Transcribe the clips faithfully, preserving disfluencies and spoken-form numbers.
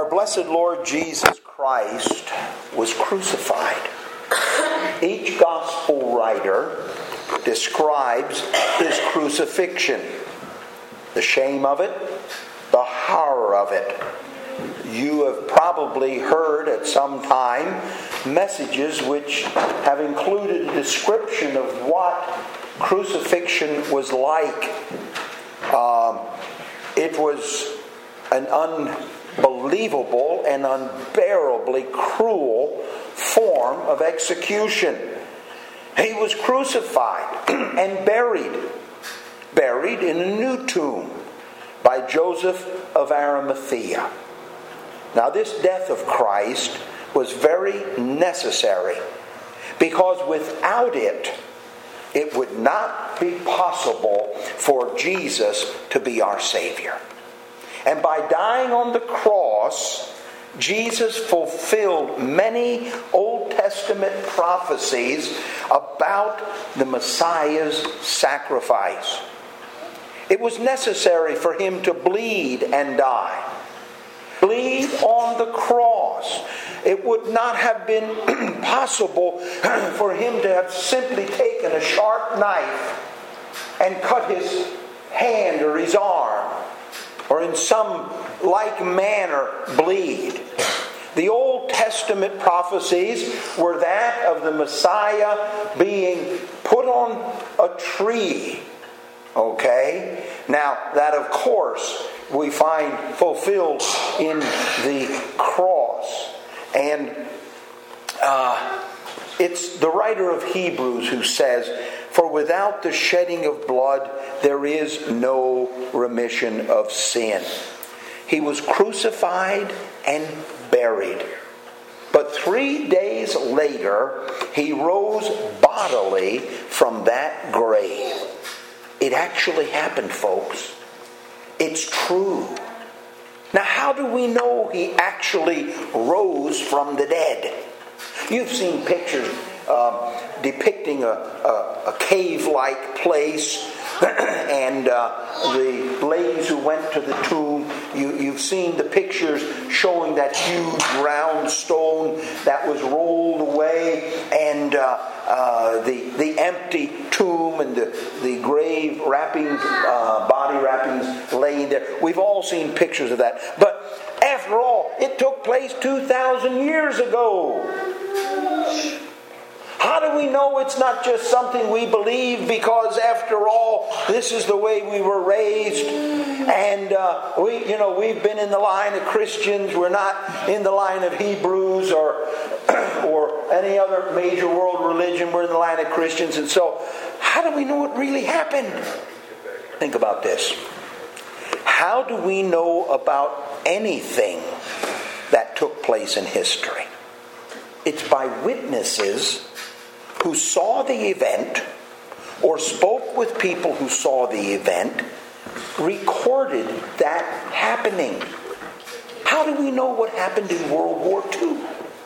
blessed Lord Jesus Christ was crucified. Each gospel writer describes his crucifixion, the shame of it, the horror of it. You have probably heard at some time messages which have included a description of what crucifixion was like. Um, it was an unbelievable and unbearably cruel form of execution. He was crucified and buried, buried in a new tomb by Joseph of Arimathea. Now, this death of Christ was very necessary, because without it, it would not be possible for Jesus to be our Savior. And by dying on the cross, Jesus fulfilled many Old Testament prophecies about the Messiah's sacrifice. It was necessary for him to bleed and die. Bleed on the cross. It would not have been possible for him to have simply taken a sharp knife and cut his hand or his arm, or in some like manner bleed. The Old Testament prophecies were that of the Messiah being put on a tree. Okay? Now, that of course we find fulfilled in the cross. And uh, it's the writer of Hebrews who says, "For without the shedding of blood, there is no remission of sin." He was crucified and buried. But three days later, he rose bodily from that grave. It actually happened, folks. It's true. Now, how do we know he actually rose from the dead? You've seen pictures uh, depicting a, a, a cave-like place, and uh, the ladies who went to the tomb, you, you've seen the pictures showing that huge round stone that was rolled away, and uh, uh, the the empty tomb and the, the grave wrappings, uh, body wrappings laying there. We've all seen pictures of that. But after all, it took place two thousand years ago. How do we know it's not just something we believe because, after all, this is the way we were raised, and uh, we, you know, we've been in the line of Christians. We're not in the line of Hebrews or or any other major world religion. We're in the line of Christians, and so how do we know it really happened? Think about this. How do we know about anything that took place in history? It's by witnesses who saw the event or spoke with people who saw the event, recorded that happening. How do we know what happened in World War Two?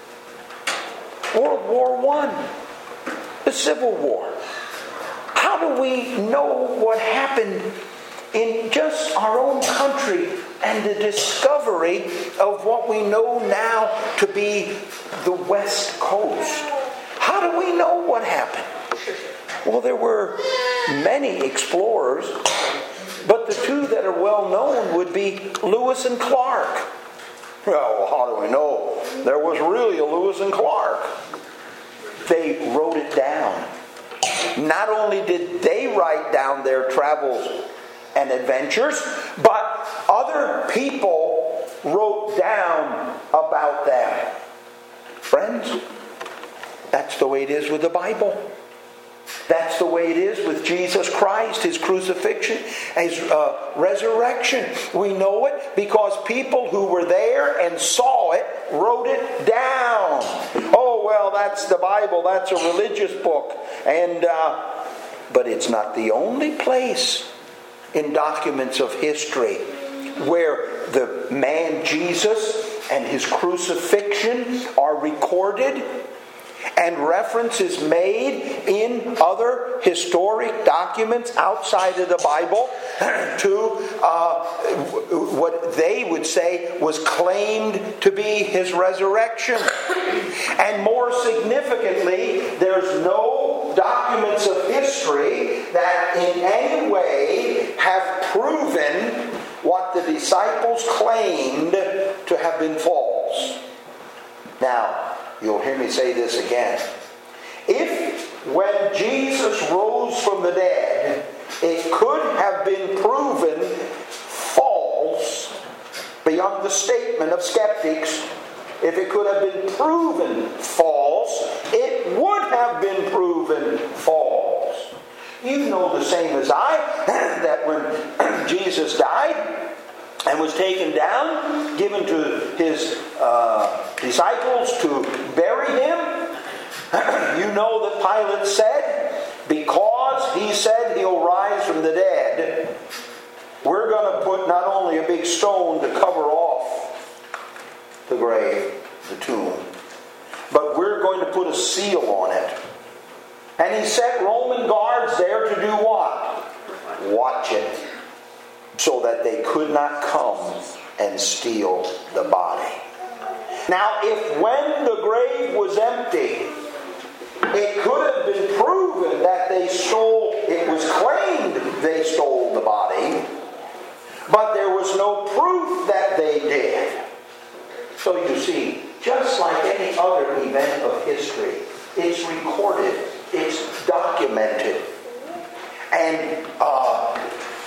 World War One? The Civil War? How do we know what happened in just our own country and the discovery of what we know now to be the West Coast? How do we know what happened? Well, there were many explorers, but the two that are well known would be Lewis and Clark. Well, how do we know there was really a Lewis and Clark? They wrote it down. Not only did they write down their travels and adventures, but other people wrote down about them. Friends, that's the way it is with the Bible. That's the way it is with Jesus Christ, His crucifixion, His uh, resurrection. We know it because people who were there and saw it wrote it down. Oh, well, that's the Bible. That's a religious book. And uh, but it's not the only place in documents of history where the man Jesus and His crucifixion are recorded. And reference is made in other historic documents outside of the Bible to uh, what they would say was claimed to be his resurrection. And more significantly, there's no documents of history that in any way have proven what the disciples claimed to have been false. Now, you'll hear me say this again. If when Jesus rose from the dead, it could have been proven false beyond the statement of skeptics, if it could have been proven false, it would have been proven false. You know the same as I, that when Jesus died and was taken down, given to his uh, disciples to bury him, you know that Pilate said, because he said he'll rise from the dead, we're going to put not only a big stone to cover off the grave, the tomb, but we're going to put a seal on it. And he set Roman guards there to do what? Watch it, so that they could not come and steal the body. Now, if when the grave was empty, it could have been proven that they stole, it was claimed they stole the body, but there was no proof that they did. So you see, just like any other event of history, it's recorded, it's documented, and uh,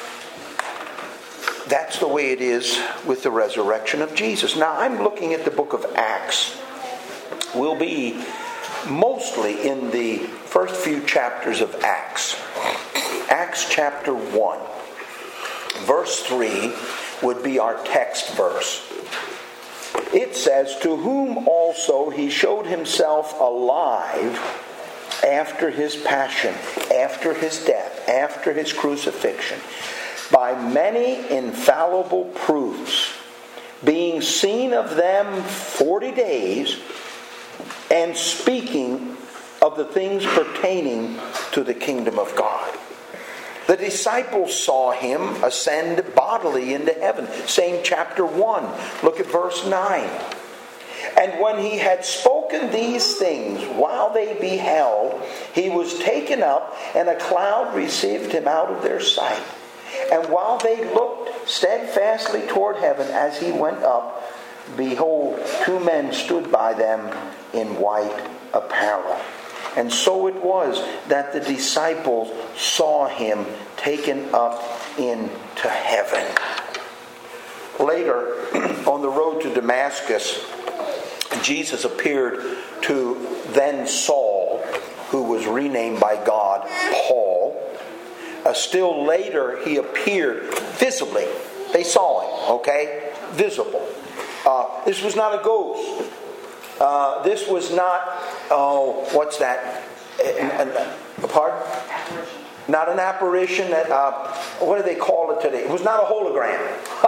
that's the way it is with the resurrection of Jesus. Now, I'm looking at the book of Acts. We'll be mostly in the first few chapters of Acts. Acts chapter one. Verse three would be our text verse. It says, to whom also he showed himself alive after his passion, after his death, after his crucifixion, by many infallible proofs, being seen of them forty days, and speaking of the things pertaining to the kingdom of God. The disciples saw him ascend bodily into heaven. Same chapter one. Look at verse nine. And when he had spoken these things, while they beheld, he was taken up, and a cloud received him out of their sight. And while they looked steadfastly toward heaven as he went up, behold, two men stood by them in white apparel. And so it was that the disciples saw him taken up into heaven. Later, on the road to Damascus, Jesus appeared to then Saul, who was renamed by God Paul. Uh, still later, he appeared visibly. They saw him, okay? Visible. Uh, this was not a ghost. Uh, this was not, oh, what's that? Uh, pardon? Apparition. Not an apparition. That, uh, what do they call it today? It was not a hologram.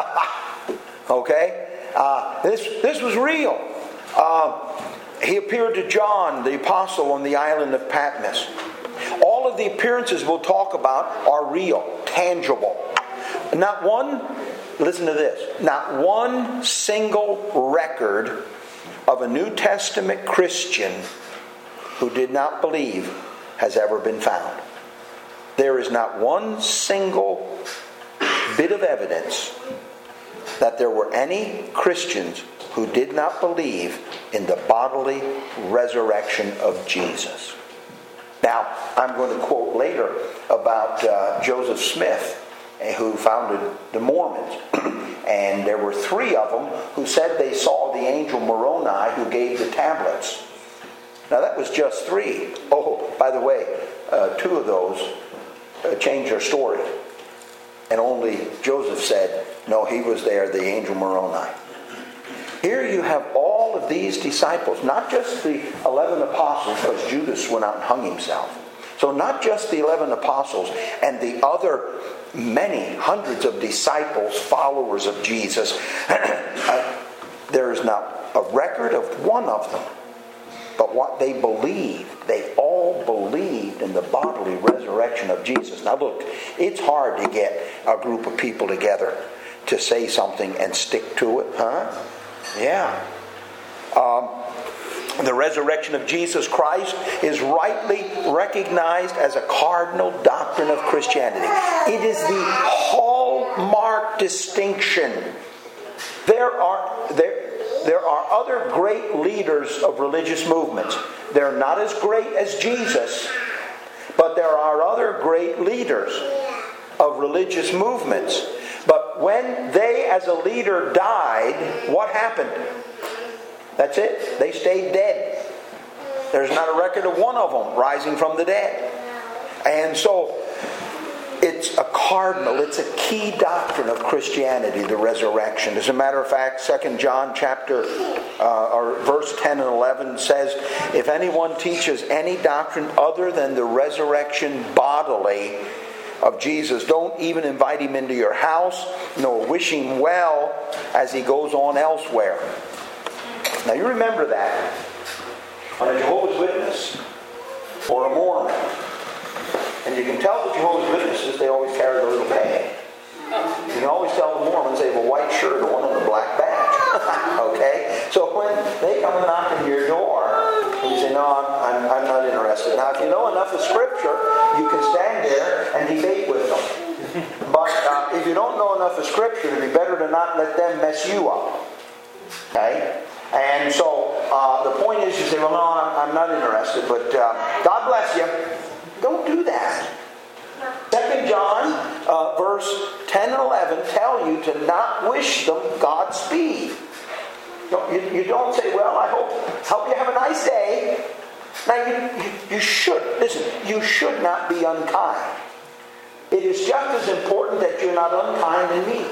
Okay? Uh, this, this was real. Uh, he appeared to John, the apostle, on the island of Patmos. All of the appearances we'll talk about are real, tangible. Not one, listen to this, not one single record of a New Testament Christian who did not believe has ever been found. There is not one single bit of evidence that there were any Christians who did not believe in the bodily resurrection of Jesus. Now, I'm going to quote later about uh, Joseph Smith, who founded the Mormons. And there were three of them who said they saw the angel Moroni who gave the tablets. Now, that was just three. Oh, by the way, uh, two of those uh, changed their story. And only Joseph said, no, he was there, the angel Moroni. Here you have all of these disciples, not just the eleven apostles, because Judas went out and hung himself. So not just the eleven apostles and the other many hundreds of disciples, followers of Jesus. uh, there is not a record of one of them, but what they believed. They all believed in the bodily resurrection of Jesus. Now look, it's hard to get a group of people together to say something and stick to it, huh? Yeah. Um, the resurrection of Jesus Christ is rightly recognized as a cardinal doctrine of Christianity. It is the hallmark distinction. There are there there are other great leaders of religious movements. They're not as great as Jesus, but there are other great leaders of religious movements. But when they as a leader died, what happened? That's it. They stayed dead. There's not a record of one of them rising from the dead. And so it's a cardinal, it's a key doctrine of Christianity, the resurrection. As a matter of fact, Second John chapter uh, or verse ten and eleven says, if anyone teaches any doctrine other than the resurrection bodily of Jesus, don't even invite him into your house, nor wish him well as he goes on elsewhere. Now you remember that on a Jehovah's Witness or a Mormon. And you can tell the Jehovah's Witnesses, they always carry a little bag. You can always tell the Mormons they have a white shirt on and a black badge. Okay? So when they come and knock on your door, and you say, no, I'm, I'm, I'm not interested. Now, if you know enough of Scripture, you can stand there and debate with them. But uh, if you don't know enough of Scripture, it would be better to not let them mess you up. Okay? And so uh, the point is, you say, well, no, I'm, I'm not interested, but uh, God bless you. Don't do that. Second John, uh, verse ten and eleven, tell you to not wish them Godspeed. You, you, you don't say, well, I hope, hope you have a nice day. Now, you, you, you should, listen, you should not be unkind. It is just as important that you're not unkind to me.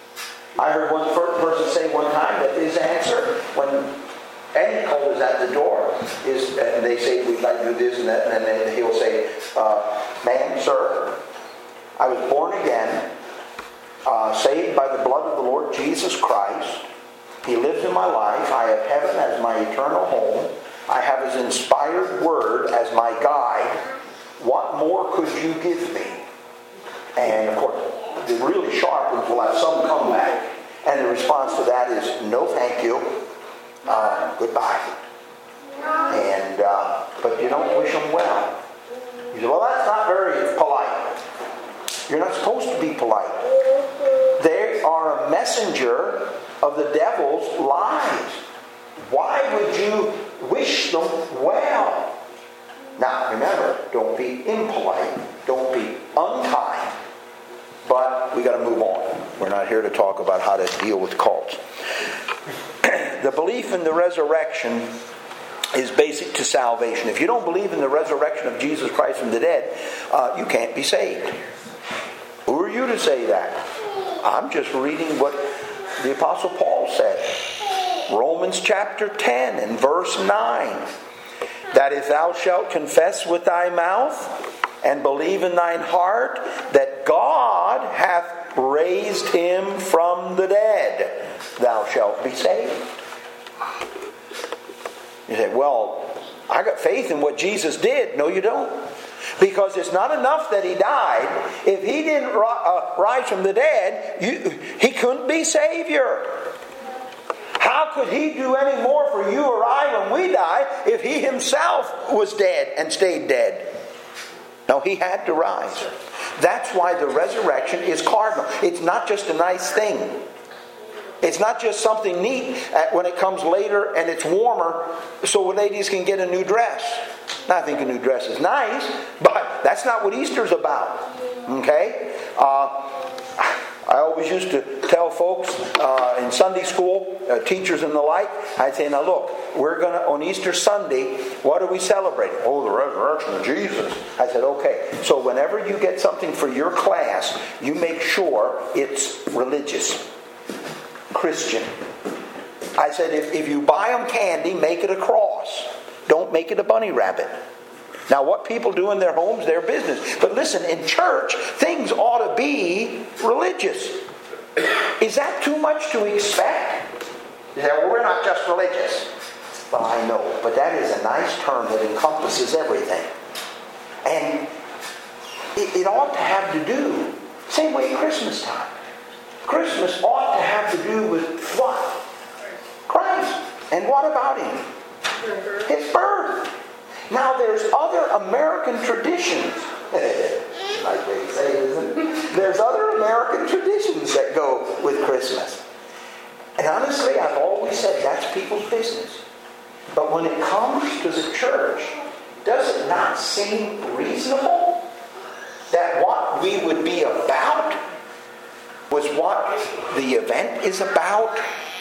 I heard one person say one time that his answer, when any call is at the door, is, and they say, we'd like to do this and that, and then he'll say, uh, ma'am, sir, I was born again, uh, saved by the blood of the Lord Jesus Christ. He lives in my life. I have heaven as my eternal home. I have His inspired word as my guide. What more could you give me? And of course, the really sharp ones will have some comeback. And the response to that is, no thank you. Uh, goodbye. And uh, but you don't wish them well. You say, well, that's not very polite. You're not supposed to be polite. They are a messenger of the devil's lies. Why would you wish them well? Now, remember, don't be impolite. Don't be unkind. But we got to move on. We're not here to talk about how to deal with cults. The belief in the resurrection is basic to salvation. If you don't believe in the resurrection of Jesus Christ from the dead, uh, you can't be saved. Who are you to say that? I'm just reading what the Apostle Paul said. Romans chapter ten and verse nine. That if thou shalt confess with thy mouth and believe in thine heart that God hath raised him from the dead, thou shalt be saved. You say, well, I got faith in what Jesus did. No, you don't. Because it's not enough that he died. If he didn't rise from the dead, you, he couldn't be Savior. How could he do any more for you or I when we die if he himself was dead and stayed dead? No, he had to rise. That's why the resurrection is cardinal. It's not just a nice thing. It's not just something neat when it comes later and it's warmer so ladies can get a new dress. Now, I think a new dress is nice, but that's not what Easter's about. Okay? Uh, I always used to tell folks uh, in Sunday school, uh, teachers and the like, I'd say, now look, we're going to, on Easter Sunday, what are we celebrating? Oh, the resurrection of Jesus. I said, okay, so whenever you get something for your class, you make sure it's religious, Christian. I said, if, if you buy them candy, make it a cross. Don't make it a bunny rabbit. Now, what people do in their homes, their business. But listen, in church, things ought to be religious. Is that too much to expect? You say, well, we're not just religious. Well, I know, but that is a nice term that encompasses everything. And it, it ought to have to do, same way Christmas time. Christmas ought to have to do with what? Christ. And what about him? His birth. Now there's other American traditions. Nice way to say it, isn't it? There's other American traditions that go with Christmas. And honestly, I've always said that's people's business. But when it comes to the church, does it not seem reasonable that what we would be about was what the event is about?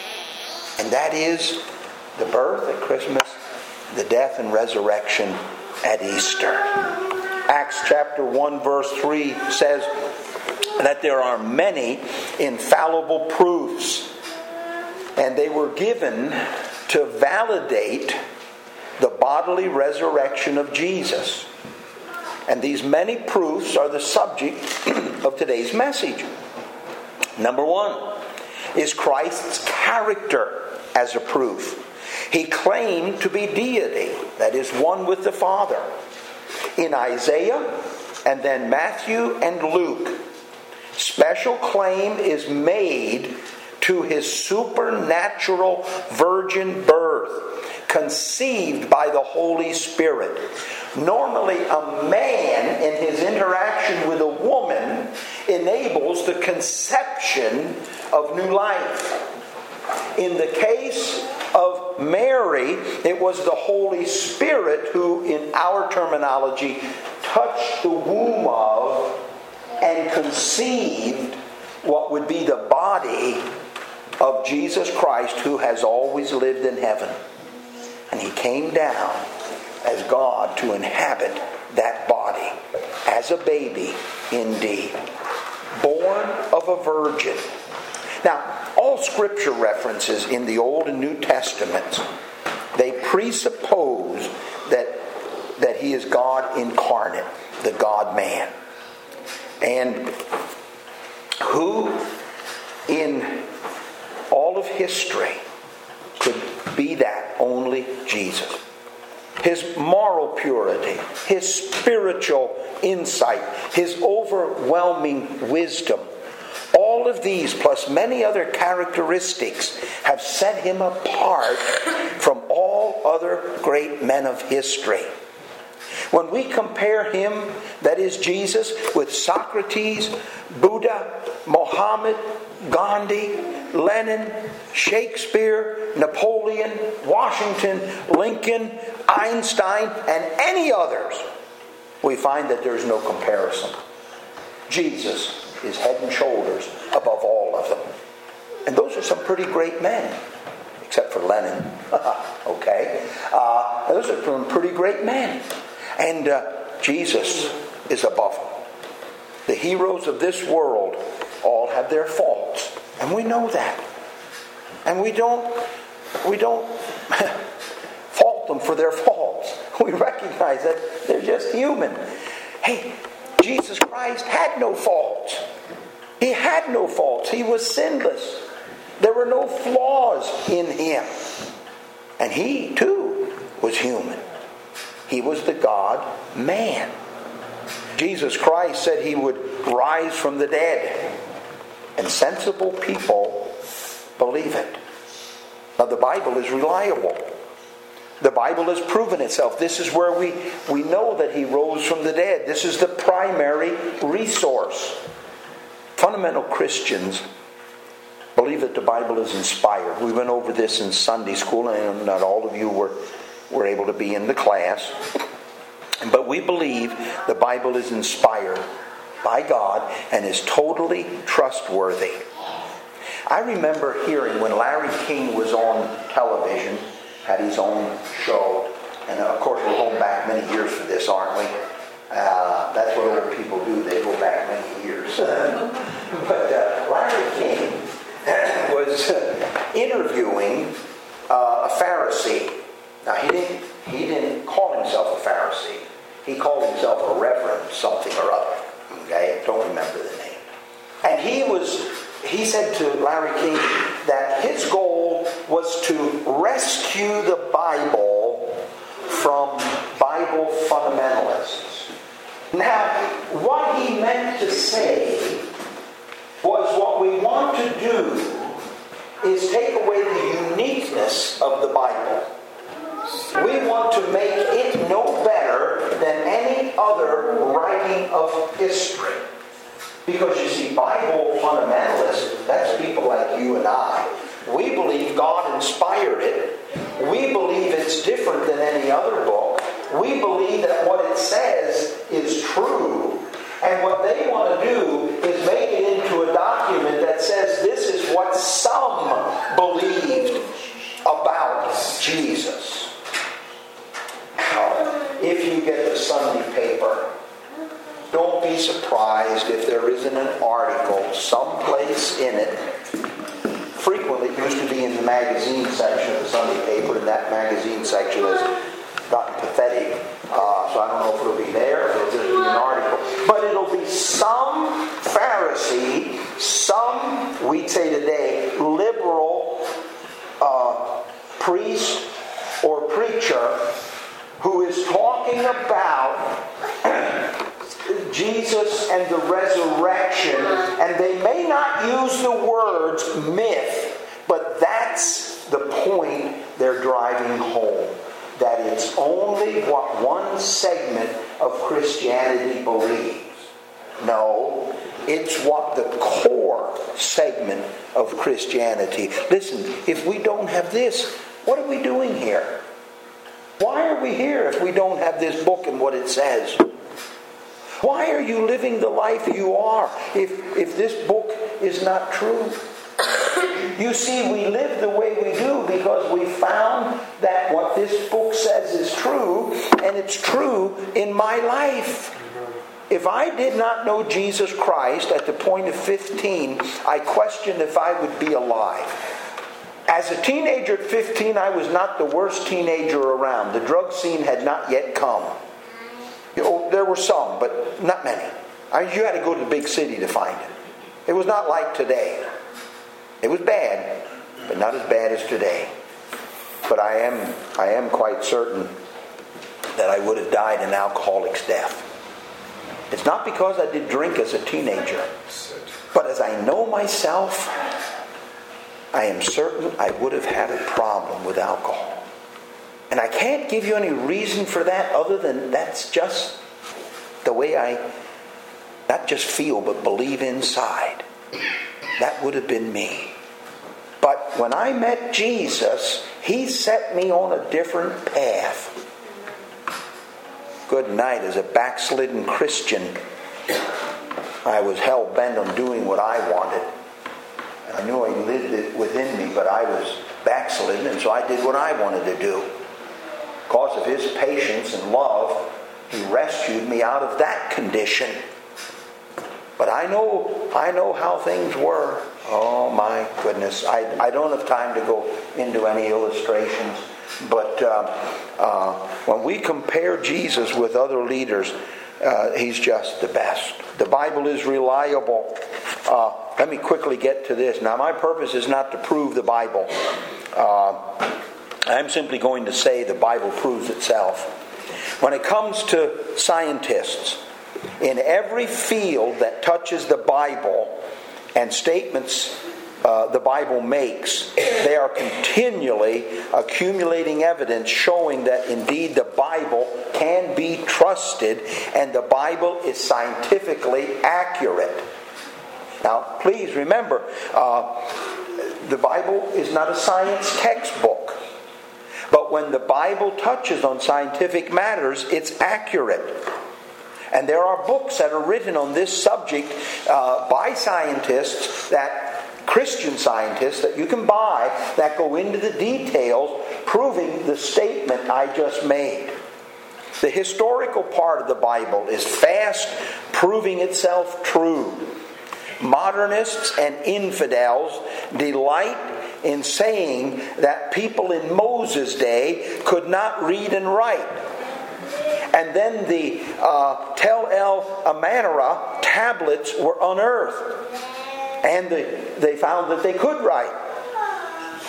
And that is the birth at Christmas, the death and resurrection at Easter. Acts chapter one verse three says that there are many infallible proofs, and they were given to validate the bodily resurrection of Jesus. And these many proofs are the subject of today's message. Number one is Christ's character as a proof. He claimed to be deity, that is, one with the Father. In Isaiah and then Matthew and Luke, special claim is made to his supernatural virgin birth, conceived by the Holy Spirit. Normally, a man in his interaction with a woman enables the conception of new life. In the case of Mary, it was the Holy Spirit who, in our terminology, touched the womb of and conceived what would be the body of Jesus Christ, who has always lived in heaven. And he came down as God to inhabit that body as a baby indeed, born of a virgin. Now, all scripture references in the Old and New Testaments, they presuppose that, that he is God incarnate, the God-man. And who in all of history could be that? Only Jesus. His moral purity, his spiritual insight, his overwhelming wisdom, all of these, plus many other characteristics, have set him apart from all other great men of history. When we compare him, that is Jesus, with Socrates, Buddha, Mohammed, Gandhi, Lenin, Shakespeare, Napoleon, Washington, Lincoln, Einstein, and any others, we find that there's no comparison. Jesus is head and shoulders above all of them. And those are some pretty great men, except for Lenin. Okay? Uh, those are some pretty great men. And uh, Jesus is above them. The heroes of this world all have their faults. And we know that. And we don't, we don't fault them for their faults. We recognize that they're just human. Hey, Jesus Christ had no faults. He had no faults. He was sinless. There were no flaws in him. And he, too, was human. He was the God-man. Jesus Christ said he would rise from the dead. And sensible people believe it. Now, the Bible is reliable. The Bible has proven itself. This is where we, we know that he rose from the dead. This is the primary resource. Fundamental Christians believe that the Bible is inspired. We went over this in Sunday school, and not all of you were, were able to be in the class. But we believe the Bible is inspired by God and is totally trustworthy. I remember hearing when Larry King was on television, had his own show, and of course we're going back many years for this, aren't we? Uh, that's what old people do, they go back many years. But uh, Larry King was uh, interviewing uh, a Pharisee. Now he didn't, he didn't call himself a Pharisee. He called himself a reverend something or other. Okay, I don't remember the name. And he was, he said to Larry King that his goal was to rescue rescue the Bible from Bible fundamentalists. Now, what he meant to say was what we want to do is take away the uniqueness of the Bible. We want to make it no better than any other writing of history. Because you see, Bible fundamentalists, that's people like you and I. We believe God inspired it. We believe it's different than any other book. We believe that what it says is true. And what they want to do is make it into a document that says this is what some believed about Jesus. Now, if you get the Sunday paper, don't be surprised if there isn't an article someplace in it. Frequently, it used to be in the magazine section of the Sunday paper, and that magazine section has gotten pathetic. Uh, so I don't know if it'll be there, or it'll just be an article. But it'll be some Pharisee, some, we'd say today, liberal uh, priest or preacher who is talking about Jesus and the resurrection, and they may not use the words myth, but that's the point they're driving home. That it's only what one segment of Christianity believes. No, it's what the core segment of Christianity. Listen, if we don't have this, what are we doing here? Why are we here if we don't have this book and what it says? Why are you living the life you are if, if this book is not true? You see, we live the way we do because we found that what this book says is true, and it's true in my life. If I did not know Jesus Christ at the point of fifteen, I questioned if I would be alive. As a teenager at fifteen, I was not the worst teenager around. The drug scene had not yet come. You know, there were some, but not many. I mean, you had to go to the big city to find it. It was not like today. It was bad, but not as bad as today. But I am, I am quite certain that I would have died an alcoholic's death. It's not because I did drink as a teenager, but as I know myself, I am certain I would have had a problem with alcohol. And I can't give you any reason for that other than that's just the way I not just feel but believe inside. That would have been me. But when I met Jesus, He set me on a different path. Good night. As a backslidden Christian, I was hell-bent on doing what I wanted. And I knew He lived it within me, but I was backslidden, and so I did what I wanted to do. Because of His patience and love, He rescued me out of that condition. But I know, I know how things were. Oh my goodness. I, I don't have time to go into any illustrations. But uh, uh, when we compare Jesus with other leaders, uh, He's just the best. The Bible is reliable. Uh, let me quickly get to this. Now, my purpose is not to prove the Bible. Uh, I'm simply going to say the Bible proves itself. When it comes to scientists, in every field that touches the Bible and statements uh, the Bible makes, they are continually accumulating evidence showing that indeed the Bible can be trusted and the Bible is scientifically accurate. Now, please remember, uh, the Bible is not a science textbook. But when the Bible touches on scientific matters, it's accurate. And there are books that are written on this subject uh, by scientists, that Christian scientists, that you can buy, that go into the details proving the statement I just made. The historical part of the Bible is fast proving itself true. Modernists and infidels delight in saying that people in Moses' day could not read and write. And then the uh, Tel El Amarna tablets were unearthed. And the, they found that they could write.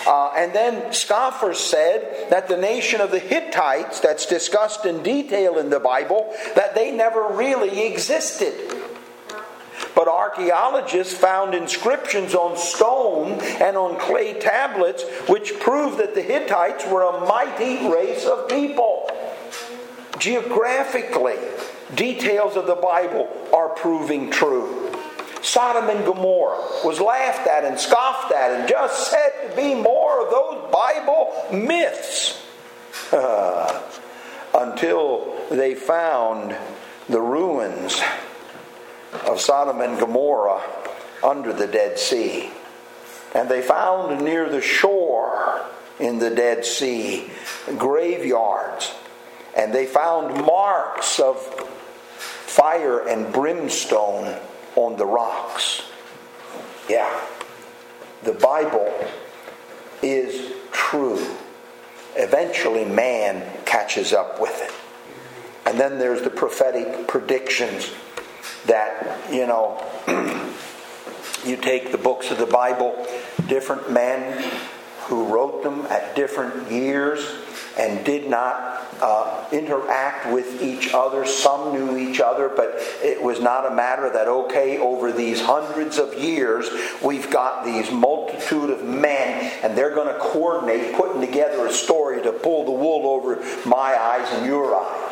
Uh, and then scoffers said that the nation of the Hittites, that's discussed in detail in the Bible, that they never really existed. But archaeologists found inscriptions on stone and on clay tablets which prove that the Hittites were a mighty race of people. Geographically, details of the Bible are proving true. Sodom and Gomorrah was laughed at and scoffed at and just said to be more of those Bible myths. Uh, until they found the ruins of Sodom and Gomorrah under the Dead Sea. And they found near the shore in the Dead Sea graveyards. And they found marks of fire and brimstone on the rocks. Yeah, the Bible is true. Eventually man catches up with it. And then there's the prophetic predictions that, you know, you take the books of the Bible, different men who wrote them at different years and did not uh, interact with each other. Some knew each other, but it was not a matter that, okay, over these hundreds of years, we've got these multitude of men, and they're going to coordinate putting together a story to pull the wool over my eyes and your eyes.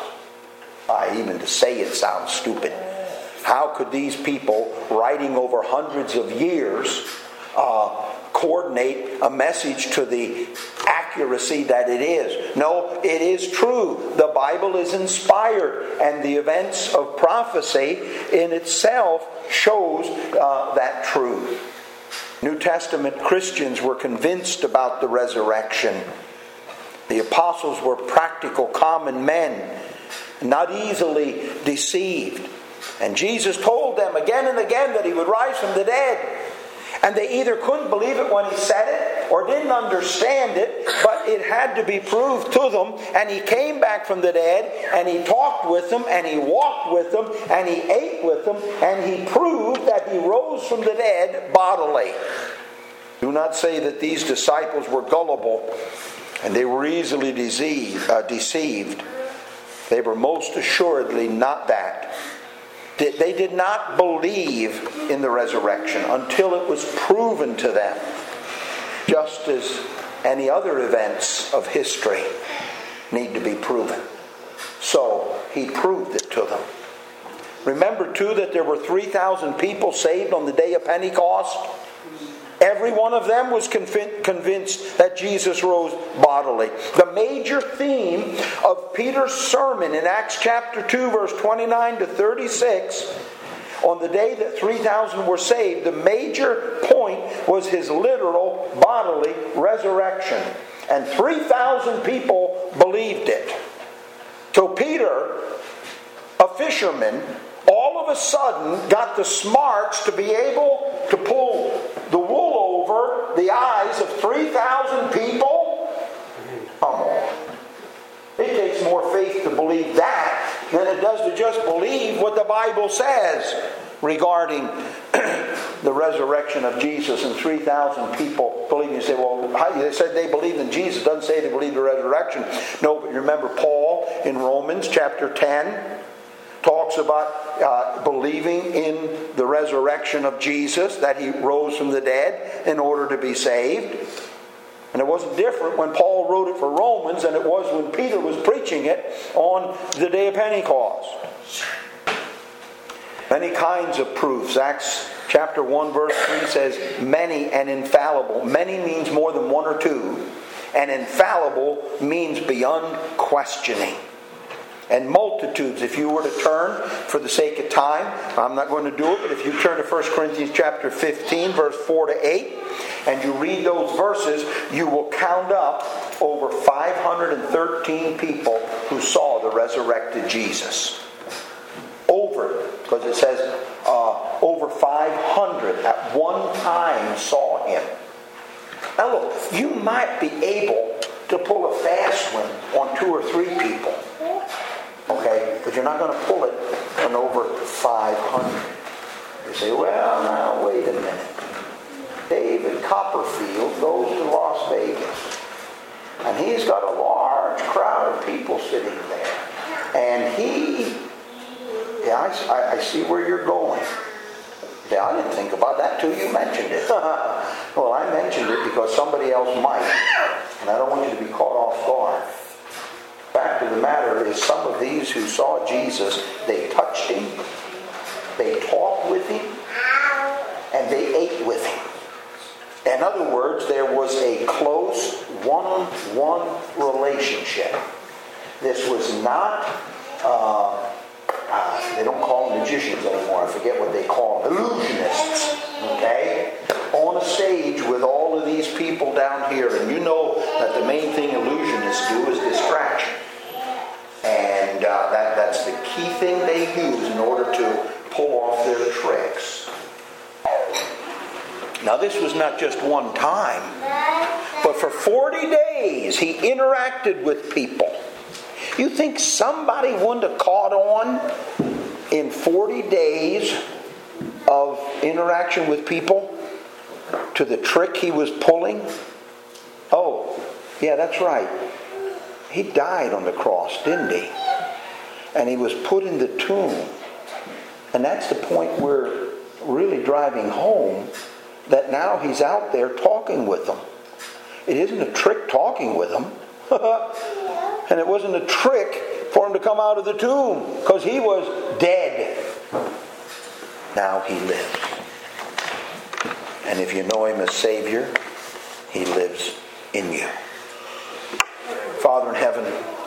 I, even to say it sounds stupid. How could these people, writing over hundreds of years, uh, coordinate a message to the accuracy that it is? No, it is true. The Bible is inspired, and the events of prophecy in itself shows uh, that truth. New Testament Christians were convinced about the resurrection. The apostles were practical, common men, not easily deceived. And Jesus told them again and again that He would rise from the dead. And they either couldn't believe it when He said it or didn't understand it, but it had to be proved to them. And He came back from the dead, and He talked with them, and He walked with them, and He ate with them, and He proved that He rose from the dead bodily. Do not say that these disciples were gullible and they were easily deceived. Uh, deceived. They were most assuredly not that. They did not believe in the resurrection until it was proven to them, just as any other events of history need to be proven. So He proved it to them. Remember too that there were three thousand people saved on the day of Pentecost. Every one of them was convinced that Jesus rose bodily. The major theme of Peter's sermon in Acts chapter two, verse twenty-nine to thirty-six, on the day that three thousand were saved, the major point was his literal bodily resurrection. And three thousand people believed it. So Peter, a fisherman, all of a sudden got the smarts to be able to pull the wool over the eyes of three thousand people? Come on. It takes more faith to believe that than it does to just believe what the Bible says regarding the resurrection of Jesus and three thousand people believing. You say, well, they said they believed in Jesus. It doesn't say they believed the resurrection. No, but remember Paul in Romans chapter ten talks about uh, believing in the resurrection of Jesus, that He rose from the dead in order to be saved. And it wasn't different when Paul wrote it for Romans than it was when Peter was preaching it on the day of Pentecost. Many kinds of proofs. Acts chapter one verse three says, many and infallible. Many means more than one or two. And infallible means beyond questioning. And multitudes. If you were to turn, for the sake of time, I'm not going to do it, but if you turn to First Corinthians chapter fifteen, verse four to eight, and you read those verses, you will count up over five hundred thirteen people who saw the resurrected Jesus. Over, because it says uh, over five hundred at one time saw Him. Now look, you might be able to pull a fast one on two or three people. Okay, but you're not going to pull it on over five hundred. You say, well, now, wait a minute. David Copperfield goes to Las Vegas. And he's got a large crowd of people sitting there. And he, yeah, I, I see where you're going. Yeah, I didn't think about that till you mentioned it. Well, I mentioned it because somebody else might. And I don't want you to be caught off guard. Fact of the matter is, some of these who saw Jesus, they touched him, they talked with him, and they ate with him. In other words, there was a close one-on-one relationship. This was not, uh, uh, they don't call them magicians anymore. I forget what they call them. Illusionists. Okay? On a stage with all of these people down here. And you know that the main thing illusionists do is distraction. And uh, that, that's the key thing they use in order to pull off their tricks. Now, this was not just one time, but for forty days he interacted with people. You think somebody wouldn't have caught on in forty days of interaction with people to the trick he was pulling? Oh, yeah, that's right. He died on the cross, didn't he? And he was put in the tomb. And that's the point we're really driving home, that now he's out there talking with them. It isn't a trick talking with them. And it wasn't a trick for him to come out of the tomb, because he was dead. Now he lives. And if you know him as Savior, he lives in you. Father in heaven,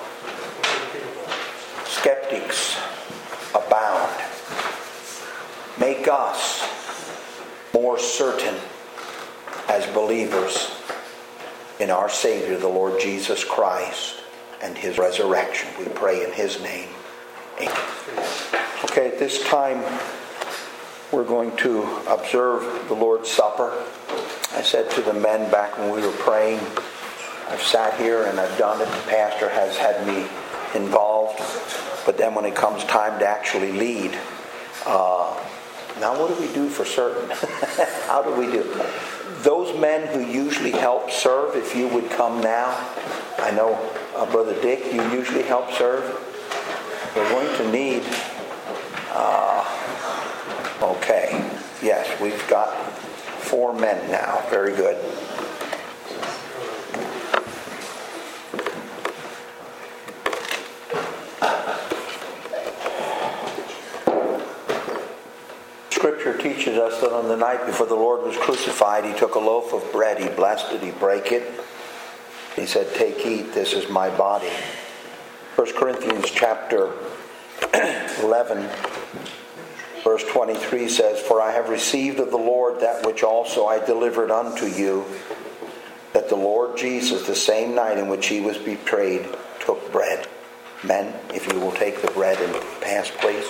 skeptics abound. Make us more certain as believers in our Savior, the Lord Jesus Christ, and his resurrection. We pray in his name. Amen. Okay, at this time we're going to observe the Lord's Supper. I said to the men back when we were praying, I've sat here and I've done it. The pastor has had me involved. But then when it comes time to actually lead, uh, now what do we do for certain? How do we do? Those men who usually help serve, if you would come now. I know, uh, Brother Dick, you usually help serve. We're going to need... Uh, okay. Yes, we've got four men now. Very good. Scripture teaches us that on the night before the Lord was crucified, he took a loaf of bread, he blessed it, he brake it. He said, "Take, eat, this is my body." First Corinthians chapter eleven, verse twenty-three says, "For I have received of the Lord that which also I delivered unto you, that the Lord Jesus, the same night in which he was betrayed, took bread." Men, if you will take the bread and pass, please.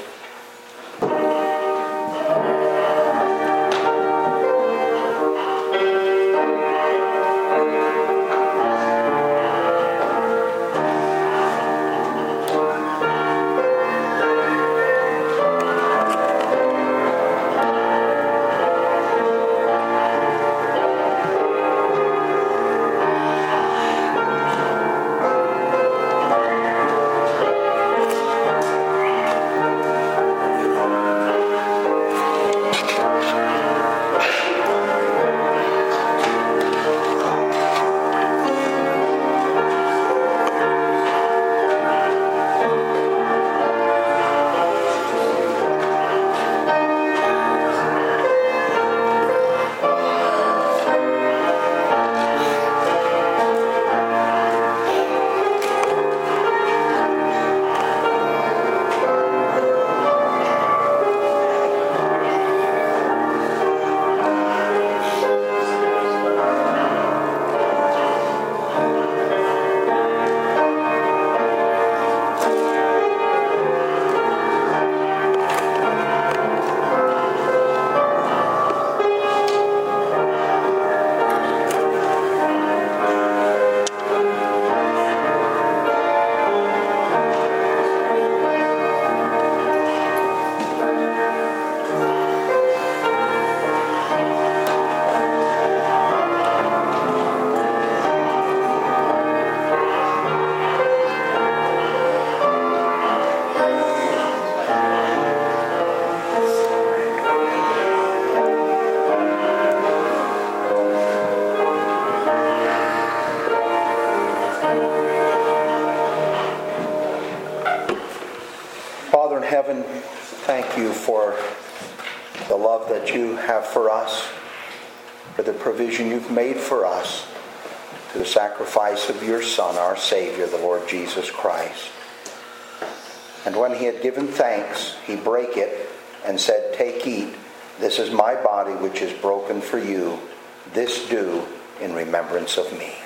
heaven, thank you for the love that you have for us, for the provision you've made for us, to the sacrifice of your Son, our Savior, the Lord Jesus Christ. And when he had given thanks, he brake it and said, "Take, eat. This is my body which is broken for you. This do in remembrance of me."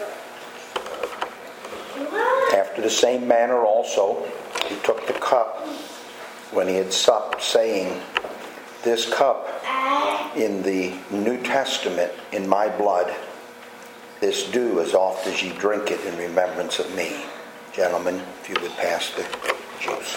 After the same manner also, he took the cup when he had supped, saying, "This cup in the New Testament in my blood, this do as oft as ye drink it in remembrance of me." Gentlemen, if you would pass the juice.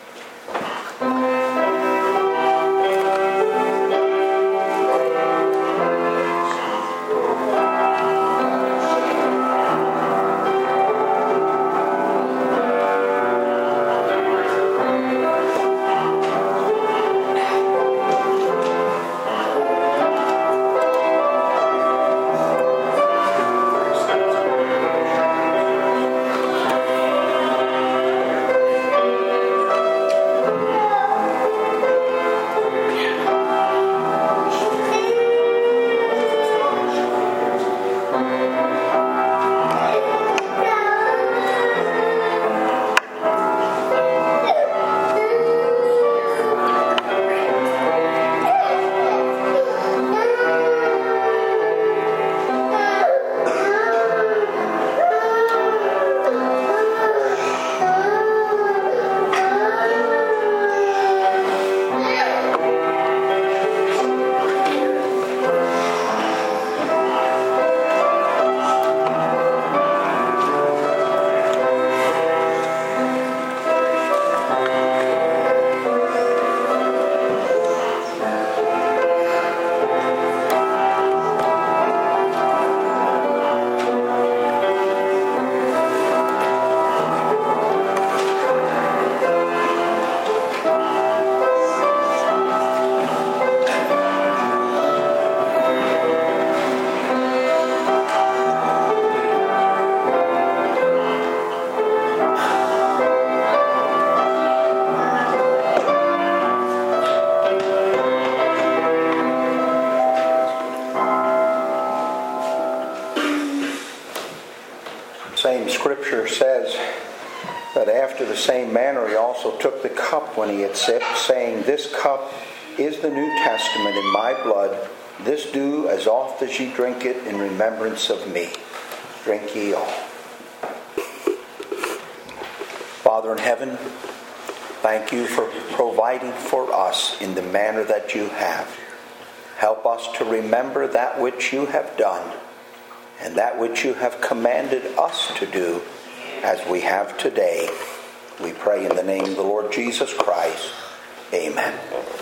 Same scripture says that after the same manner he also took the cup when he had sipped, saying, "This cup is the New Testament in my blood. This do as oft as ye drink it in remembrance of me." Drink ye all. Father in heaven, thank you for providing for us in the manner that you have. Help us to remember that which you have done and that which you have commanded us to do as we have today. We pray in the name of the Lord Jesus Christ. Amen.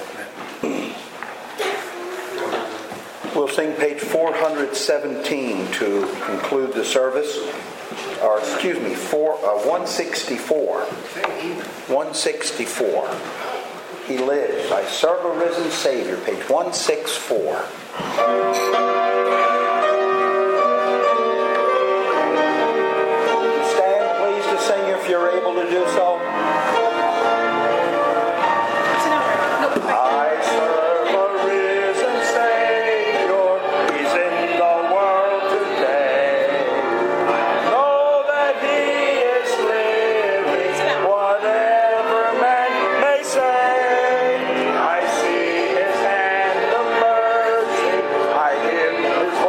We'll sing page four seventeen to conclude the service. Or excuse me, four, uh, one sixty-four. one sixty-four. He lives. I serve a risen Savior. Page one sixty-four. If you're able to do so. I serve a risen Savior. He's in the world today. I know that He is living, whatever man may say. I see His hand of mercy. I hear His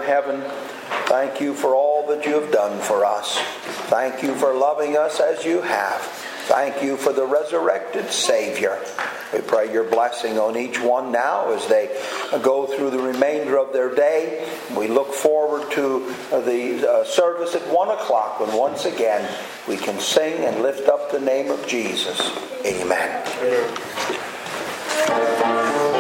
heaven, thank you for all that you have done for us. Thank you for loving us as you have. Thank you for the resurrected Savior. We pray your blessing on each one now as they go through the remainder of their day. We look forward to the uh, service at one o'clock when once again we can sing and lift up the name of Jesus. Amen. Amen.